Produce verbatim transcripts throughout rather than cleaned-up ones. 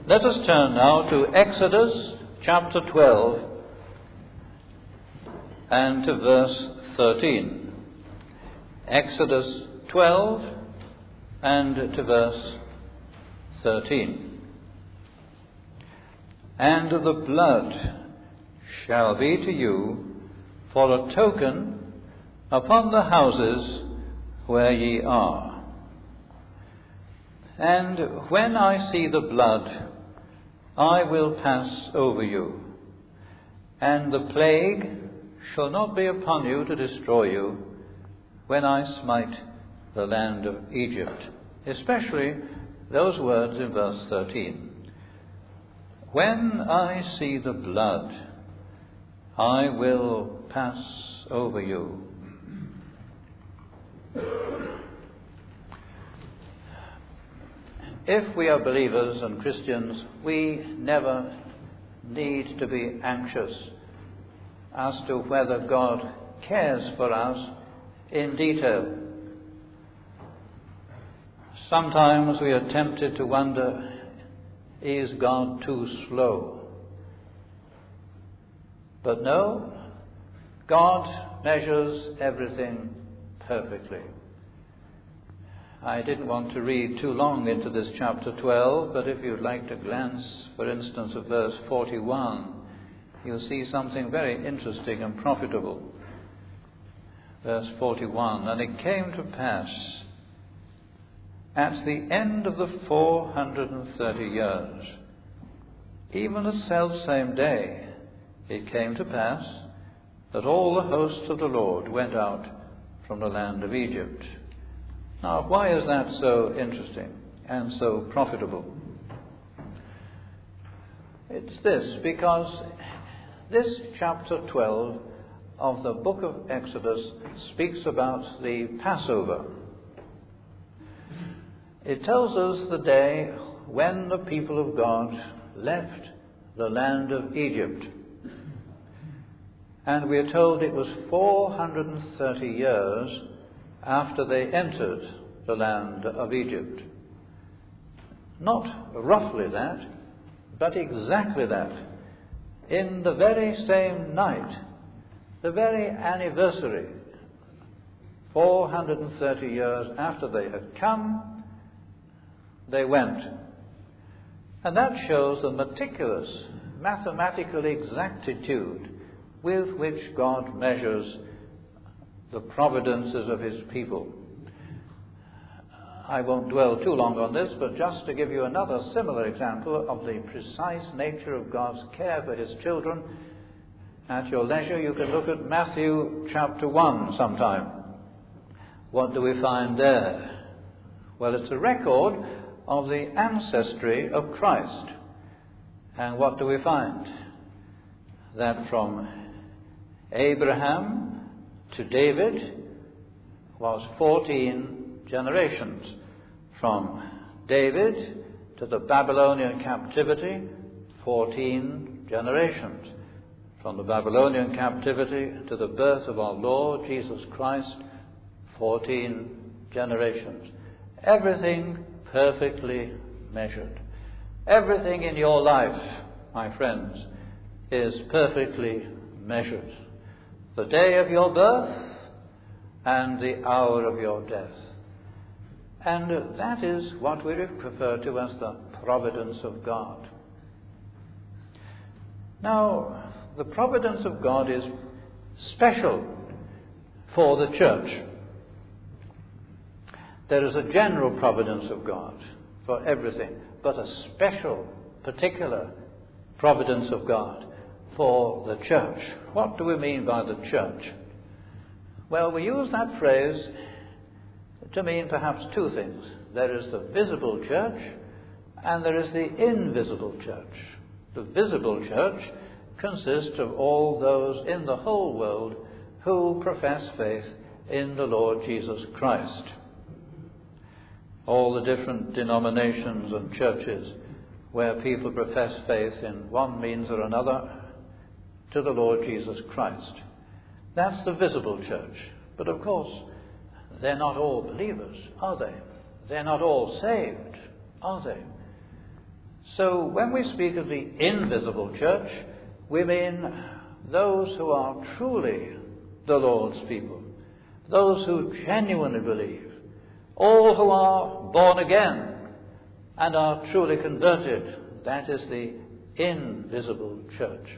Let us turn now to Exodus chapter twelve and to verse thirteen. Exodus twelve and to verse thirteen. And the blood shall be to you for a token upon the houses where ye are. And when I see the blood, I will pass over you, and the plague shall not be upon you to destroy you when I smite the land of Egypt. Especially those words in verse thirteen. When I see the blood, I will pass over you. If we are believers and Christians, we never need to be anxious as to whether God cares for us in detail. Sometimes we are tempted to wonder, is God too slow? But no, God measures everything perfectly. I didn't want to read too long into this chapter twelve, but if you'd like to glance, for instance, at verse forty-one, you'll see something very interesting and profitable. Verse forty-one, and it came to pass at the end of the four hundred and thirty years, even the selfsame day, it came to pass that all the hosts of the Lord went out from the land of Egypt. Now, why is that so interesting and so profitable? It's this, because this chapter twelve of the book of Exodus speaks about the Passover. It tells us the day when the people of God left the land of Egypt. And we are told it was four hundred and thirty years after they entered the land of Egypt. Not roughly that, but exactly that. In the very same night, the very anniversary, four hundred and thirty years after they had come, they went. And that shows the meticulous mathematical exactitude with which God measures the providences of his people. I won't dwell too long on this, but just to give you another similar example of the precise nature of God's care for his children, at your leisure you can look at Matthew chapter one sometime. What do we find there? Well, it's a record of the ancestry of Christ. And what do we find? That from Abraham to David was fourteen generations. From David to the Babylonian captivity, fourteen generations. From the Babylonian captivity to the birth of our Lord Jesus Christ, fourteen generations. Everything perfectly measured. Everything in your life, my friends, is perfectly measured. The day of your birth and the hour of your death. And that is what we refer to as the providence of God. Now, the providence of God is special for the church. There is a general providence of God for everything, but a special, particular providence of God for the church. What do we mean by the church? Well, we use that phrase to mean perhaps two things. There is the visible church and there is the invisible church. The visible church consists of all those in the whole world who profess faith in the Lord Jesus Christ. All the different denominations and churches where people profess faith in one means or another to the Lord Jesus Christ. That's the visible church. But of course, they're not all believers, are they? They're not all saved, are they? So when we speak of the invisible church, we mean those who are truly the Lord's people, those who genuinely believe, all who are born again and are truly converted. That is the invisible church.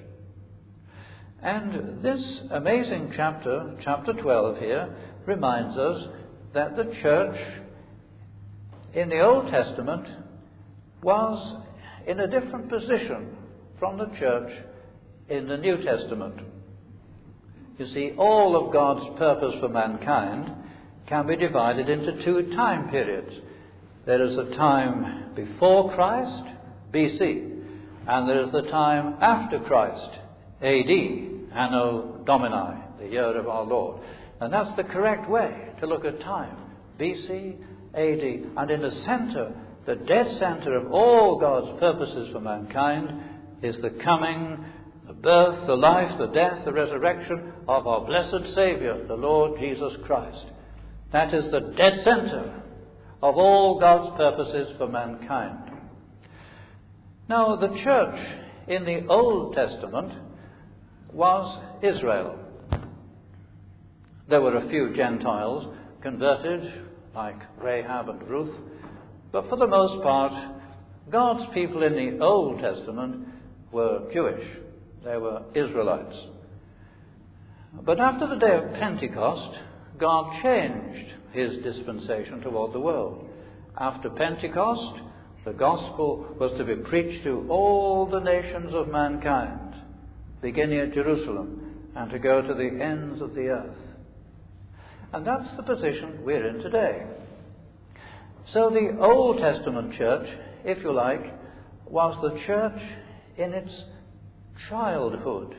And this amazing chapter, chapter twelve here, reminds us that the church in the Old Testament was in a different position from the church in the New Testament. You see, all of God's purpose for mankind can be divided into two time periods. There is a time before Christ, B C, and there is the time after Christ, A D, Anno Domini, the year of our Lord. And that's the correct way to look at time, B C, A D. And in the center, the dead center of all God's purposes for mankind, is the coming, the birth, the life, the death, the resurrection of our blessed Savior, the Lord Jesus Christ. That is the dead center of all God's purposes for mankind. Now, the church in the Old Testament was Israel. There were a few Gentiles converted, like Rahab and Ruth, but for the most part, God's people in the Old Testament were Jewish. They were Israelites. But after the day of Pentecost, God changed his dispensation toward the world. After Pentecost, the gospel was to be preached to all the nations of mankind, beginning at Jerusalem, and to go to the ends of the earth. And that's the position we're in today. So the Old Testament church, if you like, was the church in its childhood.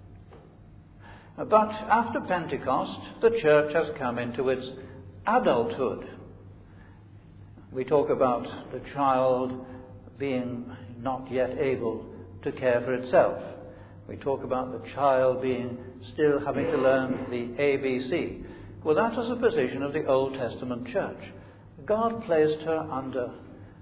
But after Pentecost, the church has come into its adulthood. We talk about the child being not yet able to care for itself. We talk about the child being still having to learn the A B C. Well, that was the position of the Old Testament church. God placed her under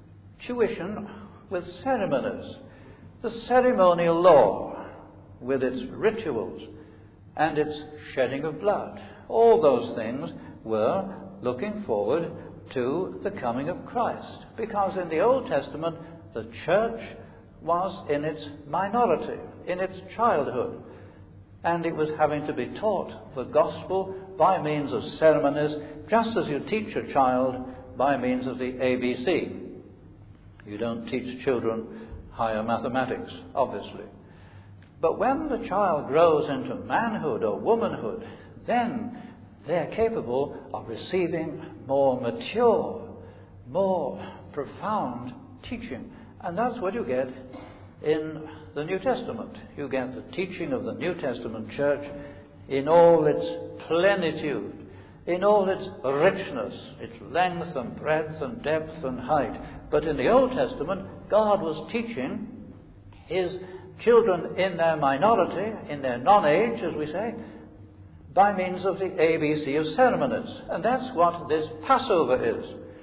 tuition with ceremonies, the ceremonial law with its rituals and its shedding of blood. All those things were looking forward to the coming of Christ, because in the Old Testament the church was in its minority, in its childhood, and it was having to be taught the gospel by means of ceremonies, just as you teach a child by means of the A B C. You don't teach children higher mathematics, obviously. But when the child grows into manhood or womanhood, then they're capable of receiving more mature, more profound teaching. And that's what you get in the New Testament. You get the teaching of the New Testament church in all its plenitude, in all its richness, its length and breadth and depth and height. But in the Old Testament, God was teaching his children in their minority, in their non-age, as we say, by means of the A B C of ceremonies. And that's what this Passover is.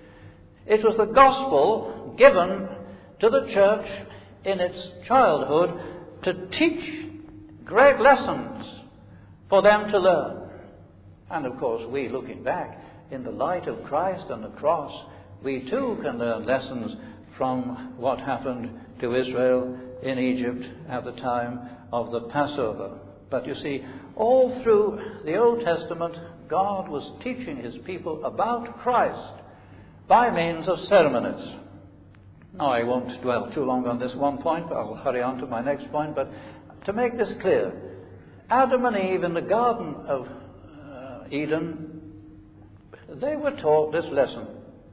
It was the gospel given to the church in its childhood to teach great lessons for them to learn. And of course, we, looking back in the light of Christ and the cross, we too can learn lessons from what happened to Israel in Egypt at the time of the Passover. But you see, all through the Old Testament, God was teaching his people about Christ by means of ceremonies. Now, I won't dwell too long on this one point, but I'll hurry on to my next point. But to make this clear, Adam and Eve in the Garden of uh, Eden, they were taught this lesson,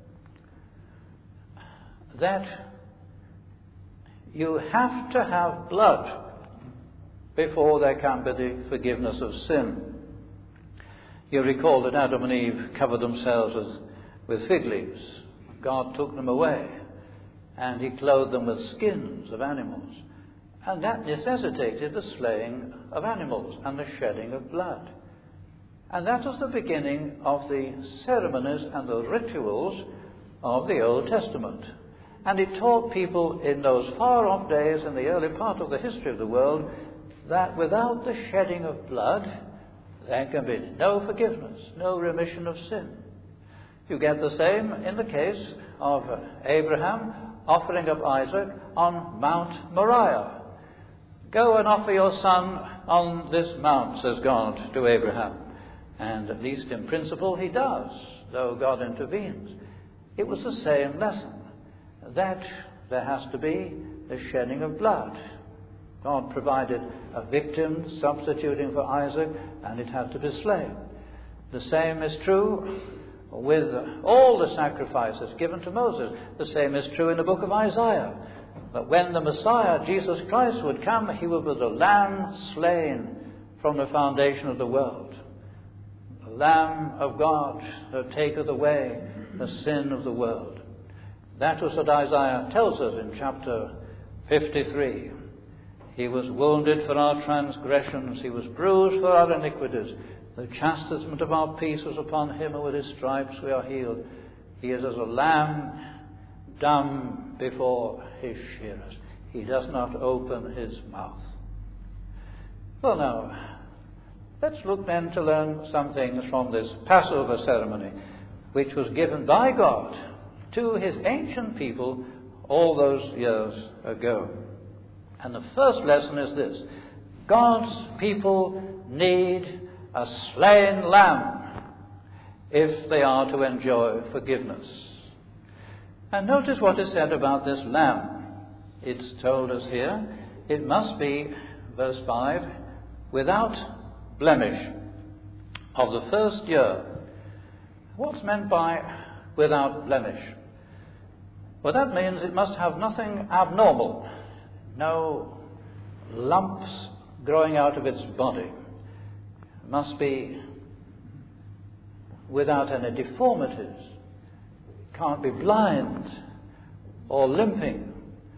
that you have to have blood before there can be the forgiveness of sin. You recall that Adam and Eve covered themselves with, with fig leaves. God took them away, and he clothed them with skins of animals. And that necessitated the slaying of animals and the shedding of blood. And that was the beginning of the ceremonies and the rituals of the Old Testament. And it taught people in those far-off days, in the early part of the history of the world, that without the shedding of blood, there can be no forgiveness, no remission of sin. You get the same in the case of Abraham offering up Isaac on Mount Moriah. Go and offer your son on this mount, says God to Abraham. And at least in principle he does, though God intervenes. It was the same lesson, that there has to be the shedding of blood. God provided a victim substituting for Isaac, and it had to be slain. The same is true with all the sacrifices given to Moses. The same is true in the book of Isaiah, that when the Messiah, Jesus Christ, would come, he would be the Lamb slain from the foundation of the world. The Lamb of God that taketh away the sin of the world. That was what Isaiah tells us in chapter fifty-three. He was wounded for our transgressions, he was bruised for our iniquities. The chastisement of our peace was upon him, and with his stripes we are healed. He is as a lamb dumb before his shearers. He does not open his mouth. Well, now, let's look then to learn some things from this Passover ceremony, which was given by God to his ancient people all those years ago. And the first lesson is this: God's people need a slain lamb if they are to enjoy forgiveness. And notice what is said about this lamb. It's told us here, it must be, verse five, without blemish of the first year. What's meant by without blemish? Well, that means it must have nothing abnormal, no lumps growing out of its body. It must be without any deformities. It can't be blind or limping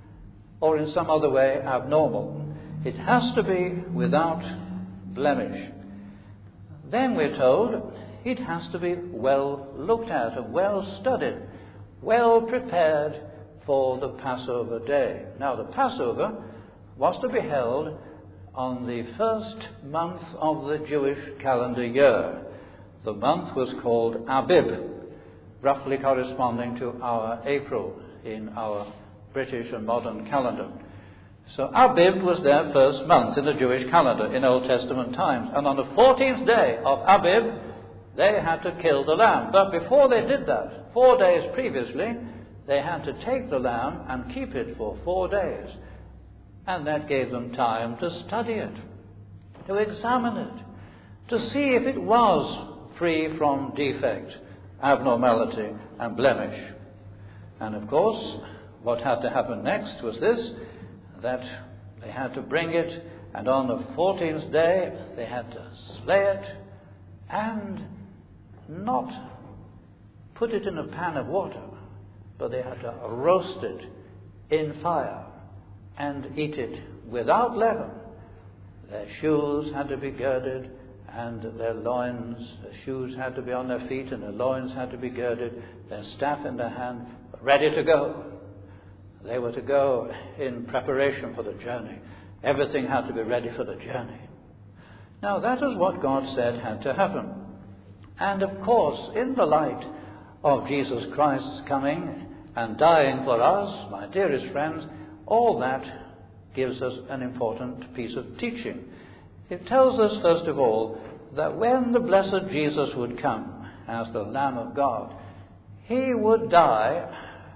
or in some other way abnormal. It has to be without blemish. Then we're told it has to be well looked at and well studied, well prepared for the Passover day. Now, the Passover was to be held on the first month of the Jewish calendar year. The month was called Abib, roughly corresponding to our April in our British and modern calendar. So Abib was their first month in the Jewish calendar in Old Testament times. And on the fourteenth day of Abib, they had to kill the lamb. But before they did that, four days previously, they had to take the lamb and keep it for four days. And that gave them time to study it, to examine it, to see if it was free from defect, abnormality, and blemish. And of course, what had to happen next was this, that they had to bring it, and on the fourteenth day, they had to slay it, and not put it in a pan of water, but they had to roast it in fire and eat it without leaven. Their shoes had to be girded, and their loins, their shoes had to be on their feet, and their loins had to be girded, their staff in their hand, ready to go. They were to go in preparation for the journey. Everything had to be ready for the journey. Now, that is what God said had to happen. And of course, in the light of Jesus Christ's coming and dying for us, my dearest friends, all that gives us an important piece of teaching. It tells us, first of all, that when the blessed Jesus would come as the Lamb of God, he would die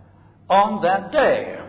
on that day.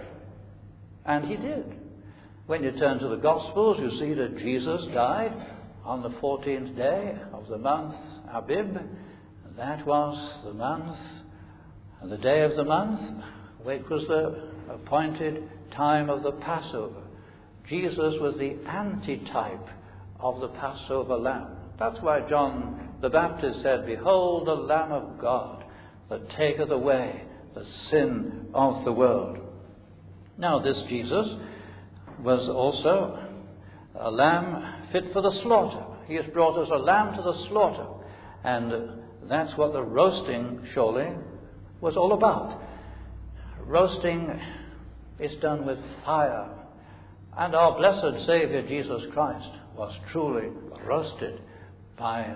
And he did. When you turn to the Gospels, you see that Jesus died on the fourteenth day of the month Abib. That was the month, the day of the month, which was the appointed time of the Passover. Jesus was the antitype of the Passover lamb. That's why John the Baptist said, "Behold the Lamb of God that taketh away the sin of the world." Now, this Jesus was also a lamb fit for the slaughter. He has brought us a lamb to the slaughter. And that's what the roasting, surely, was all about. roasting is done with fire. And our blessed Saviour Jesus Christ was truly roasted by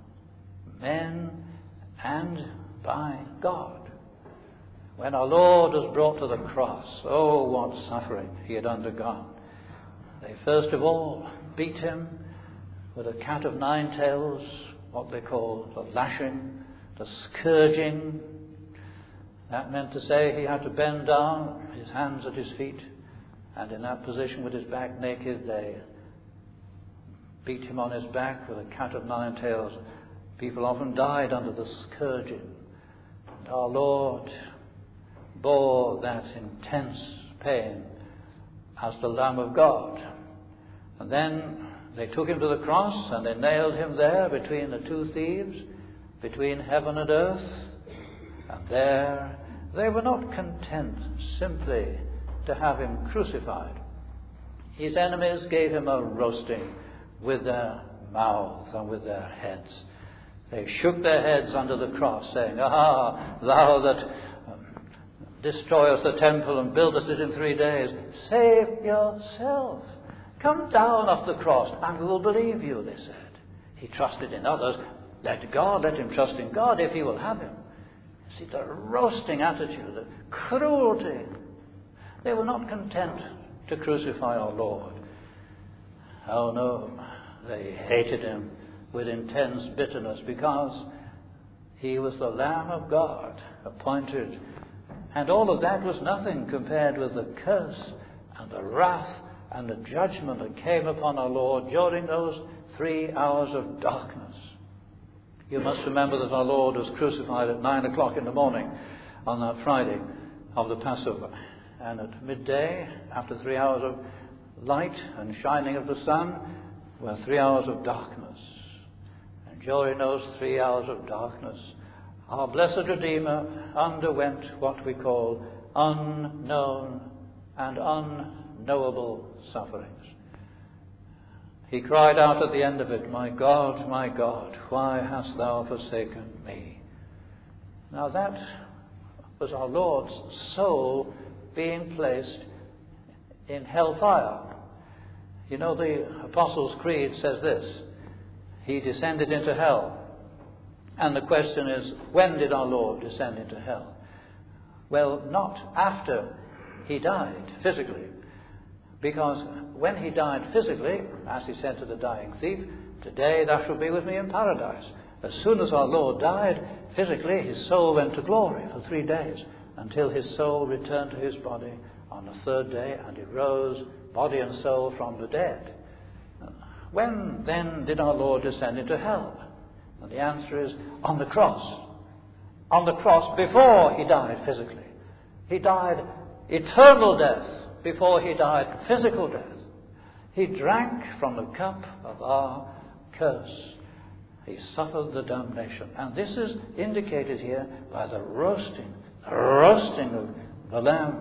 men and by God. When our Lord was brought to the cross, oh, what suffering he had undergone. They first of all beat him with a cat of nine tails, what they call the lashing, the scourging. That meant to say he had to bend down, his hands at his feet, and in that position with his back naked, they beat him on his back with a cat of nine tails. People often died under the scourging. And our Lord bore that intense pain as the Lamb of God. And then they took him to the cross and they nailed him there between the two thieves, between heaven and earth. And there they were not content simply to have him crucified. His enemies gave him a roasting with their mouths and with their heads. They shook their heads under the cross, saying, "Ah, thou that um, destroyest the temple and buildest it in three days, save yourself. Come down off the cross and we will believe you," they said. He trusted in others. Let God, let him trust in God if he will have him. See, the roasting attitude, the cruelty. They were not content to crucify our Lord. Oh no, they hated him with intense bitterness because he was the Lamb of God, appointed. And all of that was nothing compared with the curse and the wrath and the judgment that came upon our Lord during those three hours of darkness. You must remember that our Lord was crucified at nine o'clock in the morning on that Friday of the Passover. And at midday, after three hours of light and shining of the sun, were three hours of darkness. And during those three hours of darkness, our blessed Redeemer underwent what we call unknown and unknowable sufferings. He cried out at the end of it, "My God, my God, why hast thou forsaken me?" Now that was our Lord's soul being placed in hellfire. You know, the Apostles' Creed says this: he descended into hell. And the question is, when did our Lord descend into hell? Well, not after he died physically. Because when he died physically, as he said to the dying thief, "Today thou shalt be with me in paradise." As soon as our Lord died physically, his soul went to glory for three days until his soul returned to his body on the third day, and he rose, body and soul, from the dead. When then did our Lord descend into hell? And the answer is on the cross. On the cross before he died physically. He died eternal death before he died physical death. He drank from the cup of our curse. He suffered the damnation. And this is indicated here by the roasting, the roasting of the Lamb.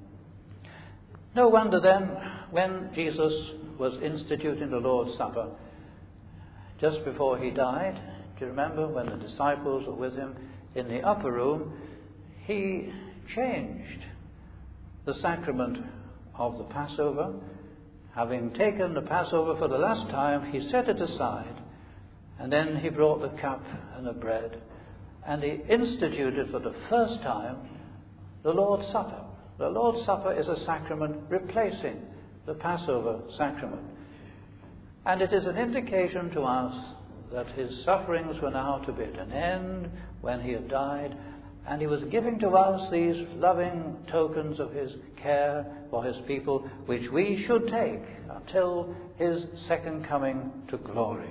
No wonder then, when Jesus was instituting the Lord's Supper, just before he died, do you remember when the disciples were with him in the upper room, he changed the sacrament of the Passover. Having taken the Passover for the last time, he set it aside, and then he brought the cup and the bread, and he instituted for the first time the Lord's Supper. The Lord's Supper is a sacrament replacing the Passover sacrament. And it is an indication to us that his sufferings were now to be at an end when he had died, and he was giving to us these loving tokens of his care for his people, which we should take until his second coming to glory.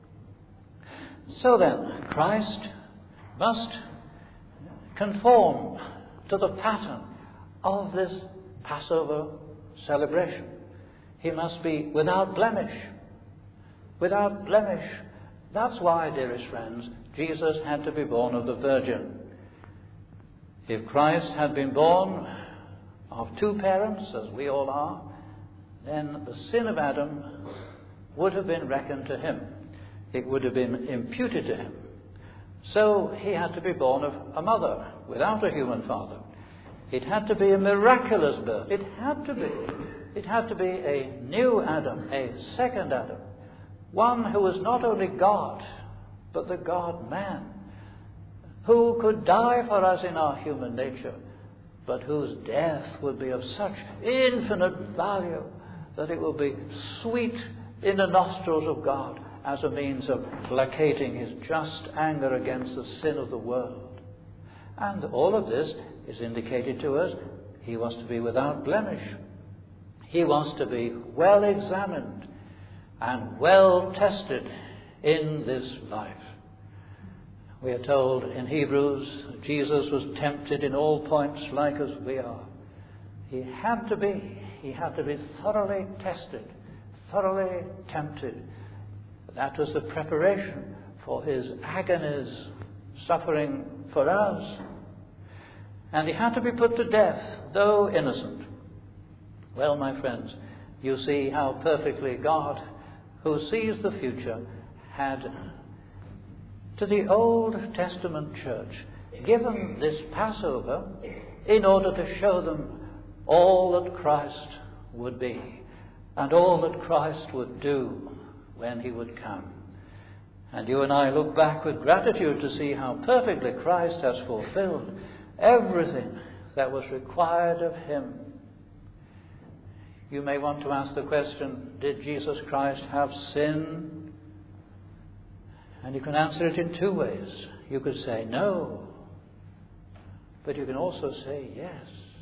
So then, Christ must conform to the pattern of this Passover celebration. He must be without blemish. Without blemish. That's why, dearest friends, Jesus had to be born of the Virgin. If Christ had been born of two parents, as we all are, then the sin of Adam would have been reckoned to him. It would have been imputed to him. So he had to be born of a mother without a human father. It had to be a miraculous birth. It had to be. It had to be a new Adam, a second Adam. One who was not only God, but the God-man, who could die for us in our human nature, but whose death would be of such infinite value that it will be sweet in the nostrils of God as a means of placating his just anger against the sin of the world. And all of this is indicated to us. He was to be without blemish. He was to be well examined and well tested in this life. We are told in Hebrews, Jesus was tempted in all points like as we are. He had to be. He had to be thoroughly tested, thoroughly tempted. That was the preparation for his agonies, suffering for us. And he had to be put to death, though innocent. Well, my friends, you see how perfectly God, who sees the future, had to the Old Testament church given this Passover in order to show them all that Christ would be and all that Christ would do when he would come. And you and I look back with gratitude to see how perfectly Christ has fulfilled everything that was required of him. You may want to ask the question, did Jesus Christ have sin? And you can answer it in two ways. You could say no, but you can also say yes.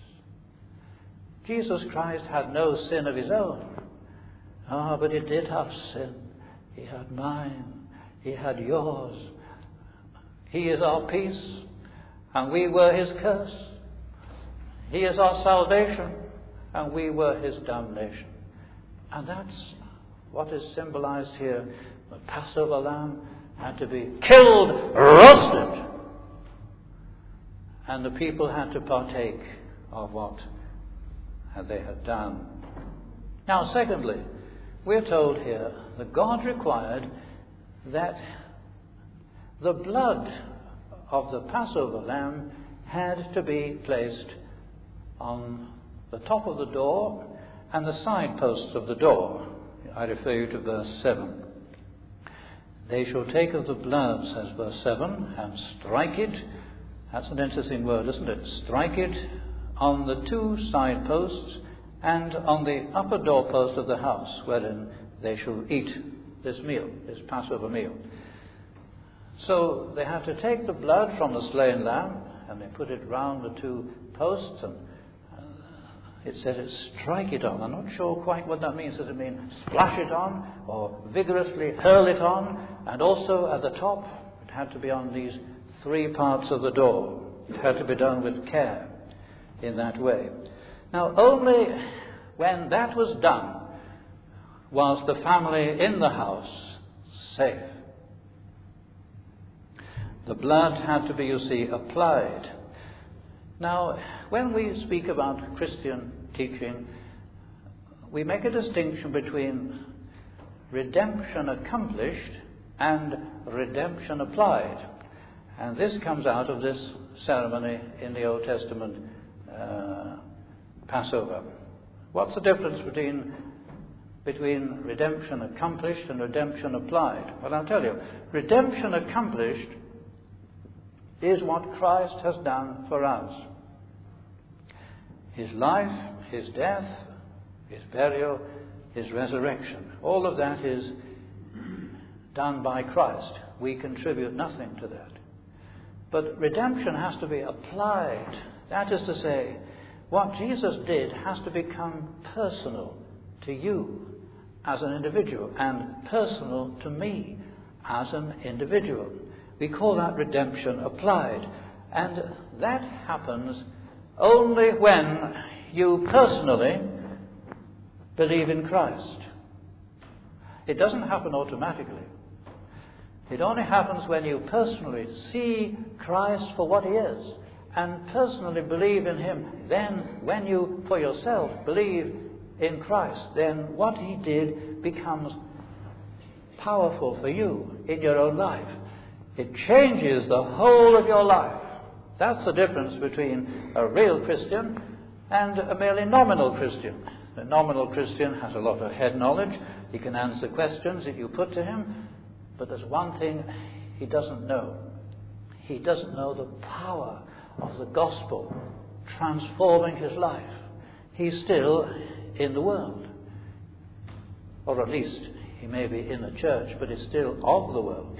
Jesus Christ had no sin of his own. Ah, but he did have sin. He had mine. He had yours. He is our peace, and we were his curse. He is our salvation, and we were his damnation. And that's what is symbolized here. The Passover lamb had to be killed, roasted. And the people had to partake of what they had done. Now, secondly, we're told here that God required that the blood of the Passover lamb had to be placed on the top of the door and the side posts of the door. I refer you to verse seven. They shall take of the blood, says verse seven, and strike it. That's an interesting word, isn't it? Strike it on the two side posts and on the upper doorpost of the house, wherein they shall eat this meal, this Passover meal. So they had to take the blood from the slain lamb, and they put it round the two posts, and it said it strike it on. I'm not sure quite what that means. Does it mean splash it on or vigorously hurl it on? And also at the top, it had to be on these three parts of the door. It had to be done with care in that way. Now, only when that was done was the family in the house safe. The blood had to be, you see, applied. Now, when we speak about Christian teaching, we make a distinction between redemption accomplished and redemption applied. And this comes out of this ceremony in the Old Testament uh, Passover. What's the difference between, between redemption accomplished and redemption applied? Well, I'll tell you. Redemption accomplished is what Christ has done for us. His life, his death, his burial, his resurrection. All of that is done by Christ. We contribute nothing to that. But redemption has to be applied. That is to say, what Jesus did has to become personal to you as an individual and personal to me as an individual. We call that redemption applied. And that happens only when you personally believe in Christ. It doesn't happen automatically. It only happens when you personally see Christ for what he is and personally believe in him. Then, when you, for yourself, believe in Christ, then what he did becomes powerful for you in your own life. It changes the whole of your life. That's the difference between a real Christian and a merely nominal Christian. The nominal Christian has a lot of head knowledge. He can answer questions that you put to him. But there's one thing he doesn't know. He doesn't know the power of the gospel transforming his life. He's still in the world. Or at least he may be in the church, but he's still of the world.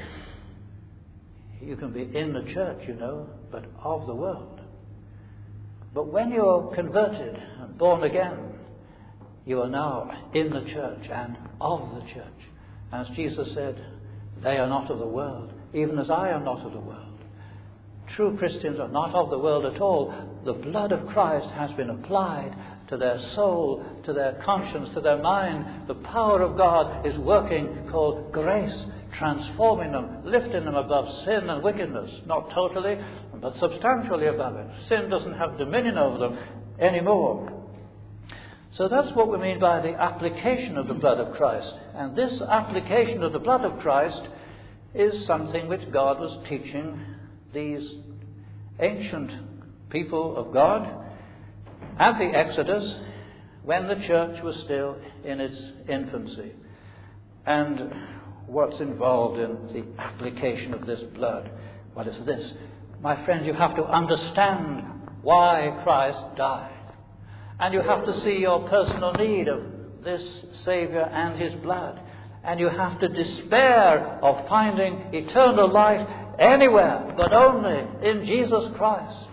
You can be in the church, you know, but of the world. But when you're converted and born again, you are now in the church and of the church. As Jesus said, they are not of the world, even as I am not of the world. True Christians are not of the world at all. The blood of Christ has been applied to their soul, to their conscience, to their mind. The power of God is working, called grace, transforming them, lifting them above sin and wickedness. Not totally, but substantially above it. Sin doesn't have dominion over them anymore. So that's what we mean by the application of the blood of Christ. And this application of the blood of Christ is something which God was teaching these ancient people of God at the Exodus, when the church was still in its infancy. And what's involved in the application of this blood? Well, it's this. My friends, you have to understand why Christ died. And you have to see your personal need of this Saviour and his blood. And you have to despair of finding eternal life anywhere but only in Jesus Christ.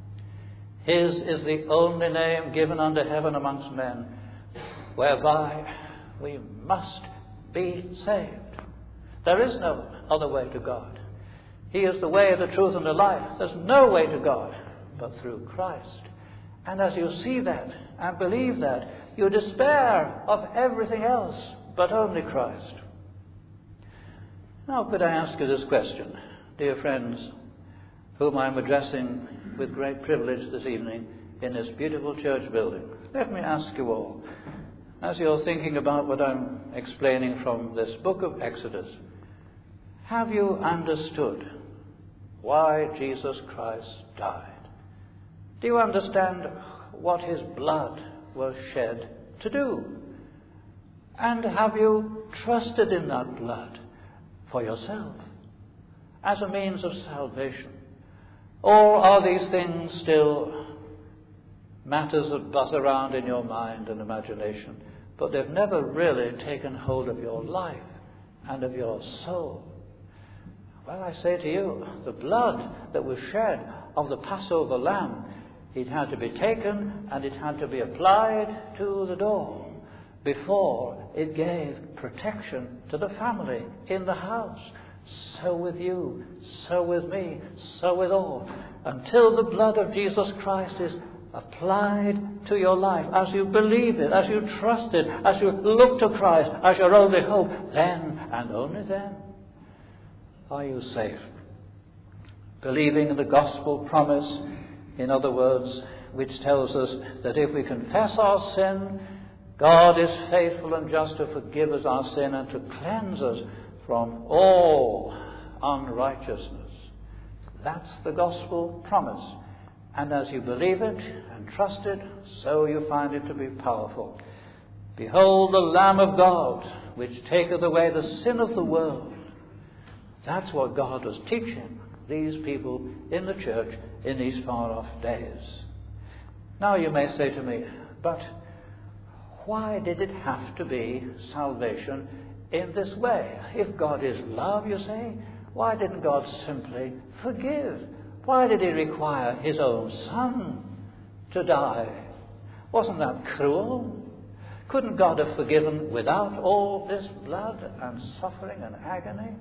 His is the only name given under heaven amongst men whereby we must be saved. There is no other way to God. He is the way, the truth, and the life. There's no way to God but through Christ. And as you see that and believe that, you despair of everything else but only Christ. Now, could I ask you this question, dear friends, whom I'm addressing with great privilege this evening in this beautiful church building? Let me ask you all, as you're thinking about what I'm explaining from this book of Exodus, have you understood why Jesus Christ died? Do you understand what his blood was shed to do? And have you trusted in that blood for yourself as a means of salvation? Or are these things still matters that buzz around in your mind and imagination, but they've never really taken hold of your life and of your soul? Well, I say to you, the blood that was shed of the Passover lamb, it had to be taken and it had to be applied to the door before it gave protection to the family in the house. So with you, so with me, so with all. Until the blood of Jesus Christ is applied to your life, as you believe it, as you trust it, as you look to Christ as your only hope, then and only then are you safe. Believing in the gospel promise, in other words, which tells us that if we confess our sin, God is faithful and just to forgive us our sin and to cleanse us from all unrighteousness. That's the gospel promise. And as you believe it and trust it, so you find it to be powerful. Behold the Lamb of God, which taketh away the sin of the world. That's what God was teaching these people in the church in these far-off days. Now you may say to me, but why did it have to be salvation in this way? If God is love, you say, why didn't God simply forgive? Why did he require his own son to die? Wasn't that cruel? Couldn't God have forgiven without all this blood and suffering and agony?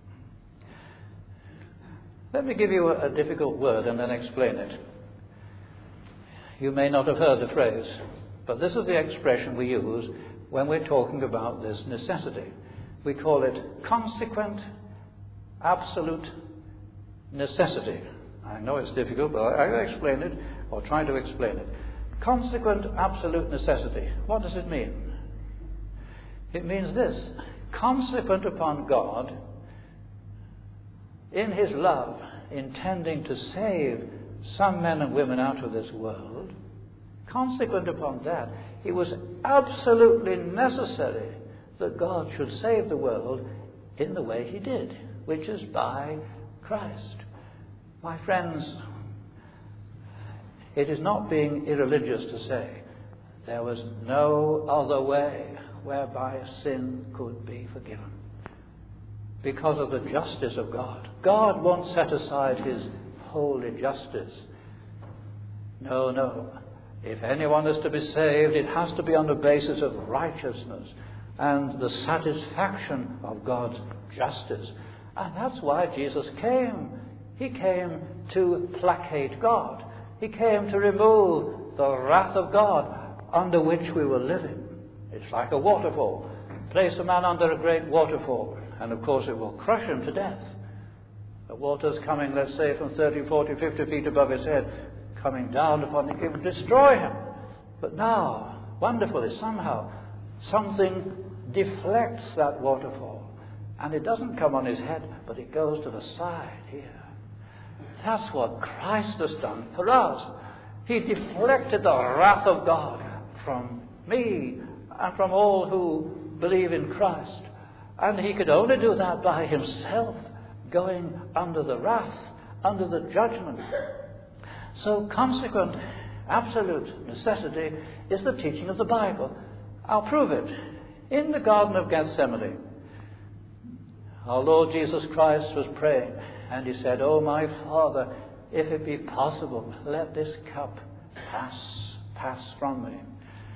Let me give you a, a difficult word and then explain it. You may not have heard the phrase, but this is the expression we use when we're talking about this necessity. We call it consequent absolute necessity. I know it's difficult, but I, I'll explain it, or try to explain it. Consequent absolute necessity. What does it mean? It means this: consequent upon God, in his love, intending to save some men and women out of this world, consequent upon that, it was absolutely necessary that God should save the world in the way he did, which is by Christ. My friends, it is not being irreligious to say there was no other way whereby sin could be forgiven, because of the justice of God. God won't set aside his holy justice. No, no. If anyone is to be saved, it has to be on the basis of righteousness and the satisfaction of God's justice. And that's why Jesus came. He came to placate God. He came to remove the wrath of God under which we were living. It's like a waterfall. Place a man under a great waterfall, and of course it will crush him to death. The water's coming, let's say, from thirty, forty, fifty feet above his head, coming down upon him, it will destroy him. But now, wonderfully, somehow, something deflects that waterfall, and it doesn't come on his head, but it goes to the side here. That's what Christ has done for us. He deflected the wrath of God from me and from all who believe in Christ. And he could only do that by himself going under the wrath, under the judgment. So consequent, absolute necessity is the teaching of the Bible. I'll prove it. In the Garden of Gethsemane, our Lord Jesus Christ was praying, and he said, "Oh, my Father, if it be possible, let this cup pass, pass from me."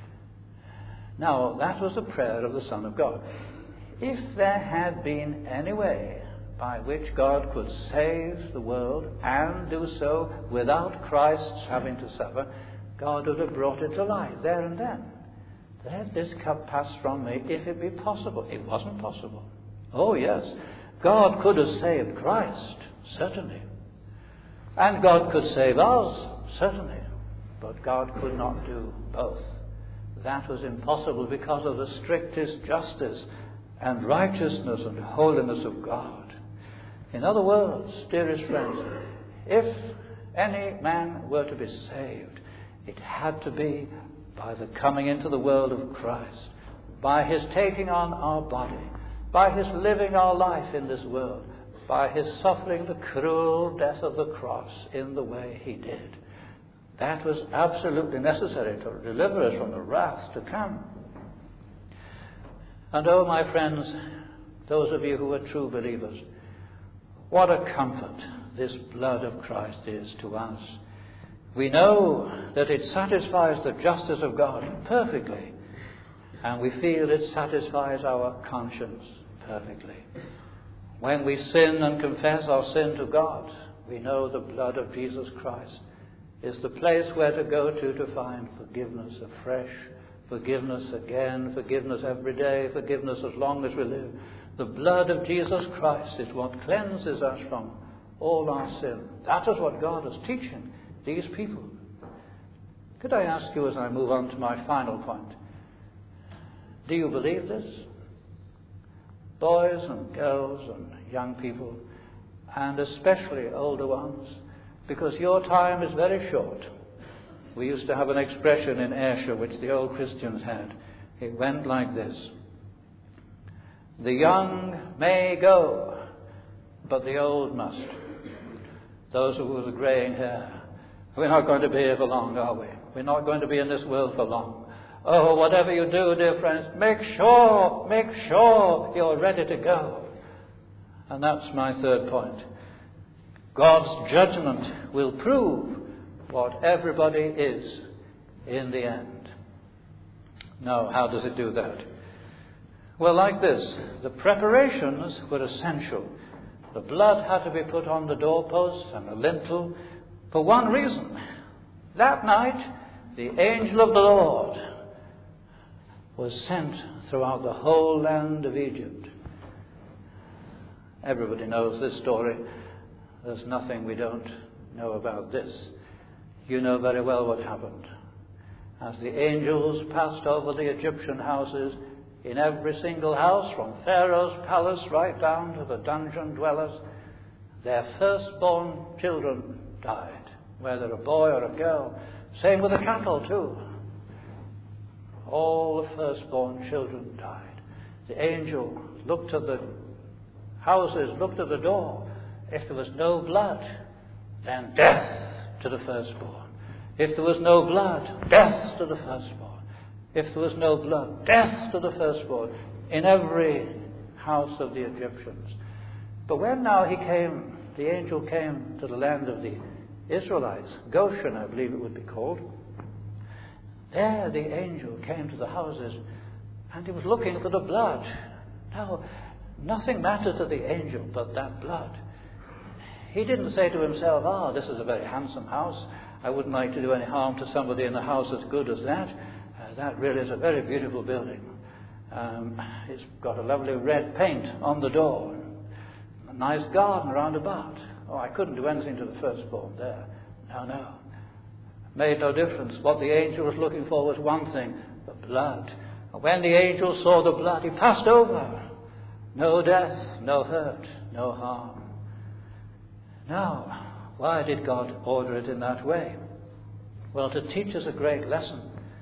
Now, that was a prayer of the Son of God. If there had been any way by which God could save the world and do so without Christ's having to suffer, God would have brought it to light there and then. Let this cup pass from me, if it be possible. It wasn't possible. Oh, yes. God could have saved Christ, certainly. And God could save us, certainly. But God could not do both. That was impossible because of the strictest justice and righteousness and holiness of God. In other words, dearest friends, if any man were to be saved, it had to be by the coming into the world of Christ, by his taking on our body, by his living our life in this world, by his suffering the cruel death of the cross in the way he did. That was absolutely necessary to deliver us from the wrath to come. And oh, my friends, those of you who are true believers, what a comfort this blood of Christ is to us. We know that it satisfies the justice of God perfectly, and we feel it satisfies our conscience perfectly. When we sin and confess our sin to God, we know the blood of Jesus Christ is the place where to go to to find forgiveness afresh, forgiveness again, forgiveness every day, forgiveness as long as we live. The blood of Jesus Christ is what cleanses us from all our sin. That is what God is teaching these people. Could I ask you as I move on to my final point, do you believe this? Boys and girls and young people, and especially older ones, because your time is very short. We used to have an expression in Ayrshire which the old Christians had. It went like this: the young may go, but the old must. Those who have the greying hair. We're not going to be here for long, are we? We're not going to be in this world for long. Oh, whatever you do, dear friends, make sure, make sure you're ready to go. And that's my third point. God's judgment will prove what everybody is in the end. Now, how does it do that? Well, like this. The preparations were essential. The blood had to be put on the doorposts and the lintel for one reason. That night, the angel of the Lord was sent throughout the whole land of Egypt. Everybody knows this story. There's nothing we don't know about this. You know very well what happened. As the angels passed over the Egyptian houses, in every single house, from Pharaoh's palace right down to the dungeon dwellers, their firstborn children died. whether a boy or a girl. Same with the cattle too. All the firstborn children died. The angel looked at the houses, looked at the door. If there was no blood, then death to the firstborn. If there was no blood, death to the firstborn. If there was no blood, death to the firstborn in every house of the Egyptians. But when now he came, the angel came to the land of the Israelites, Goshen I believe it would be called, there the angel came to the houses and he was looking for the blood. Now, nothing mattered to the angel but that blood. He didn't say to himself, ah, this is a very handsome house. I wouldn't like to do any harm to somebody in a house as good as that. Uh, that really is a very beautiful building. Um, it's got a lovely red paint on the door. A nice garden round about. Oh, I couldn't do anything to the firstborn there. No, no. Made no difference. What the angel was looking for was one thing, the blood. And when the angel saw the blood, he passed over. No death, no hurt, no harm. Now, why did God order it in that way? Well, to teach us a great lesson.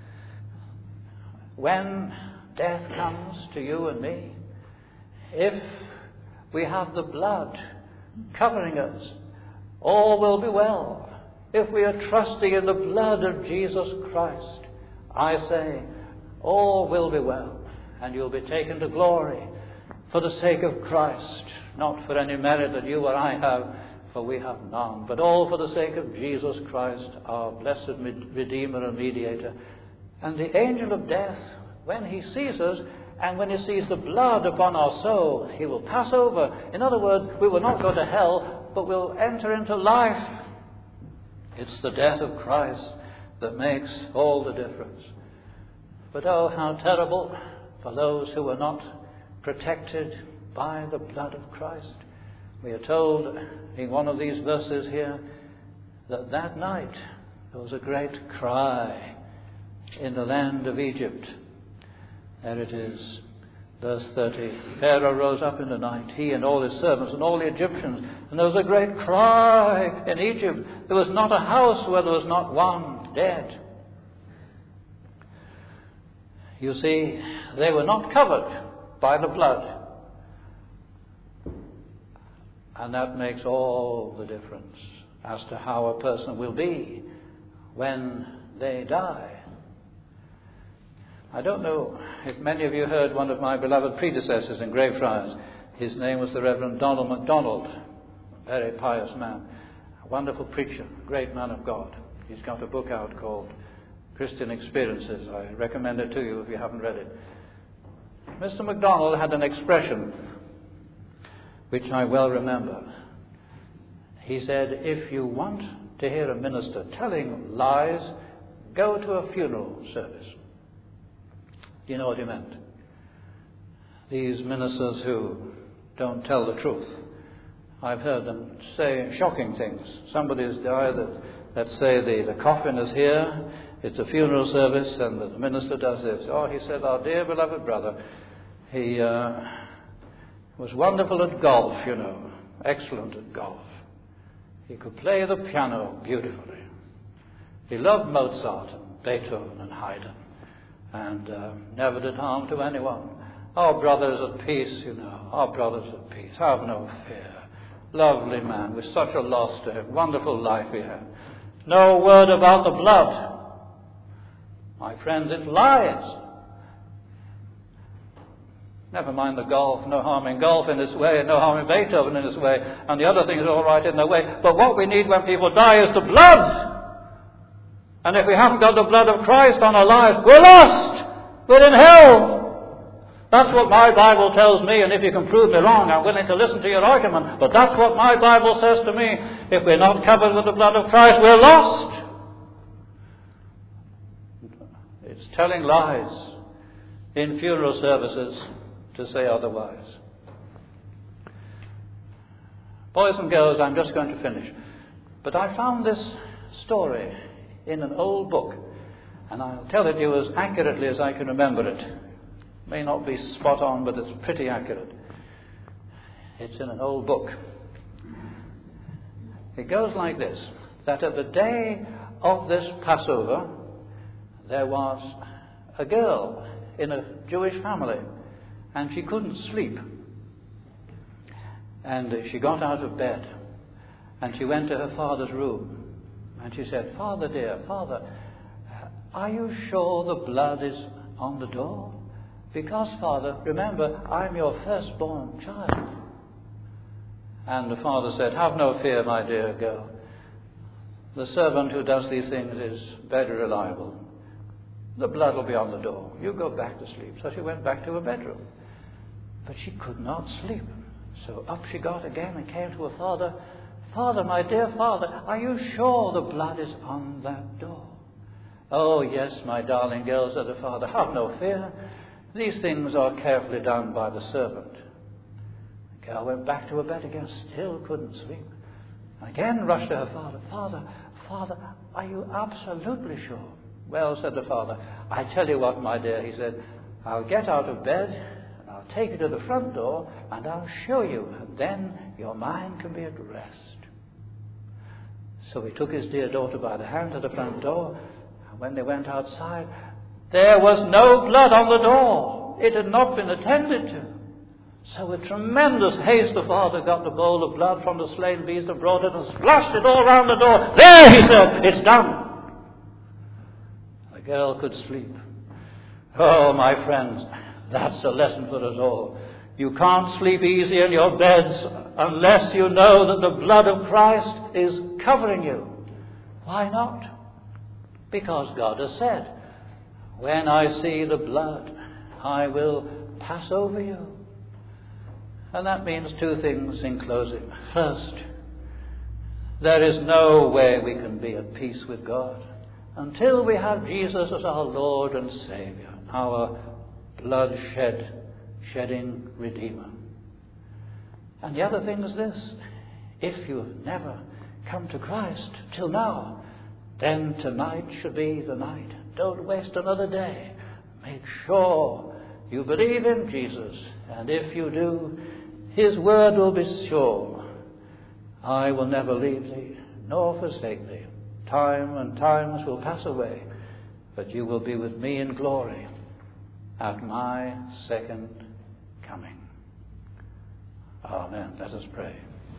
When death comes to you and me, if we have the blood covering us, all will be well. If we are trusting in the blood of Jesus Christ, I say, all will be well, and you'll be taken to glory for the sake of Christ, not for any merit that you or I have, for we have none, but all for the sake of Jesus Christ, our blessed Redeemer and Mediator. And the angel of death, when he sees us, and when he sees the blood upon our soul, he will pass over. In other words, we will not go to hell, but we'll enter into life. It's the death of Christ that makes all the difference. But oh, how terrible for those who are not protected by the blood of Christ. We are told in one of these verses here that that night there was a great cry in the land of Egypt. There it is, verse thirty. Pharaoh rose up in the night, he and all his servants and all the Egyptians, and there was a great cry in Egypt. There was not a house where there was not one dead. You see, they were not covered by the blood. And that makes all the difference as to how a person will be when they die. I don't know if many of you heard one of my beloved predecessors in Greyfriars. His name was the Reverend Donald MacDonald, a very pious man, a wonderful preacher, great man of God. He's got a book out called Christian Experiences. I recommend it to you if you haven't read it. Mister MacDonald had an expression which I well remember. He said, if you want to hear a minister telling lies, go to a funeral service. Do you know what he meant? These ministers who don't tell the truth. I've heard them say shocking things. Somebody's died that, that say the, the coffin is here, it's a funeral service, and the minister does this. Oh, he said, our dear beloved brother, he uh, was wonderful at golf, you know, excellent at golf. He could play the piano beautifully. He loved Mozart and Beethoven and Haydn, and uh, never did harm to anyone. Our brother's at peace, you know. Our brother's at peace. Have no fear. Lovely man, with such a loss to him. Wonderful life he had. No word about the blood. My friends, it's lies. Never mind the golf, no harm in golf in this way, and no harm in Beethoven in this way, and the other things are all right in their way. But what we need when people die is the blood. And if we haven't got the blood of Christ on our lives, we're lost. We're in hell. That's what my Bible tells me, and if you can prove me wrong, I'm willing to listen to your argument. But that's what my Bible says to me. If we're not covered with the blood of Christ, we're lost. It's telling lies in funeral services to say otherwise. Boys and girls, I'm just going to finish. But I found this story in an old book, and I'll tell it to you as accurately as I can remember it. May not be spot on, but it's pretty accurate. It's in an old book. It goes like this. that at the day of this Passover, there was a girl in a Jewish family, and she couldn't sleep. And she got out of bed, and she went to her father's room, and she said, "Father dear, Father, are you sure the blood is on the door? Because, Father, remember, I'm your firstborn child." And the father said, "Have no fear, my dear girl. The servant who does these things is very reliable. The blood will be on the door. You go back to sleep." So she went back to her bedroom. But she could not sleep. So up she got again and came to her father. "Father, my dear father, are you sure the blood is on that door?" "Oh, yes, my darling girl," said the father. "Have no fear. These things are carefully done by the servant." The girl went back to her bed again, still couldn't sleep. Again rushed to her father. "Father, Father, are you absolutely sure?" "Well," said the father, "I tell you what, my dear," he said, "I'll get out of bed and I'll take you to the front door and I'll show you, and then your mind can be at rest." So he took his dear daughter by the hand to the front door, and when they went outside, there was no blood on the door. It had not been attended to. So with tremendous haste the father got the bowl of blood from the slain beast and brought it and splashed it all round the door. "There," he said, "it's done." The girl could sleep. Oh, my friends, that's a lesson for us all. You can't sleep easy in your beds unless you know that the blood of Christ is covering you. Why not? Because God has said, "When I see the blood, I will pass over you." And that means two things in closing. First, there is no way we can be at peace with God until we have Jesus as our Lord and Saviour, our blood-shed, shedding Redeemer. And the other thing is this: if you've never come to Christ till now, then tonight should be the night. Don't waste another day. Make sure you believe in Jesus, and if you do, His word will be sure. "I will never leave thee, nor forsake thee. Time and times will pass away, but you will be with me in glory at my second coming." Amen. Let us pray.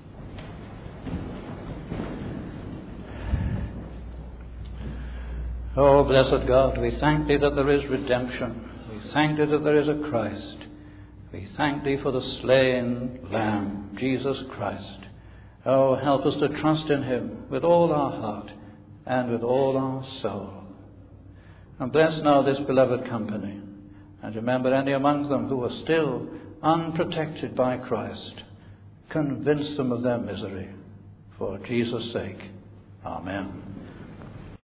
Oh, blessed God, we thank thee that there is redemption. We thank thee that there is a Christ. We thank thee for the slain Lamb, Jesus Christ. Oh, help us to trust in him with all our heart and with all our soul. And bless now this beloved company. And remember any among them who are still unprotected by Christ. Convince them of their misery. For Jesus' sake. Amen.